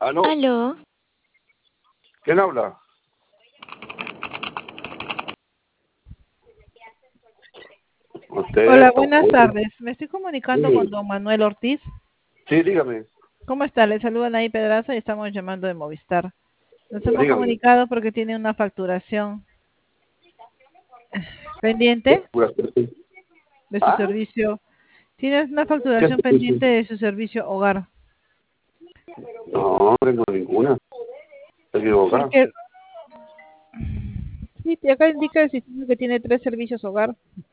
¿Aló? Aló, ¿Quién habla? Hola, Usted, buenas oye, tardes. Me estoy comunicando con sí, don Manuel Ortiz. sí, dígame, ¿Cómo está? Le saludan ahí Pedraza y estamos llamando de Movistar. Nos hemos dígame. comunicado porque tiene una facturación pendiente de su ¿Ah? servicio. Tiene una ¿Qué facturación servicio? pendiente de su servicio hogar. No, no tengo ninguna. Te equivocado. Porque sí, acá indica el sistema que tiene 3 servicios hogar.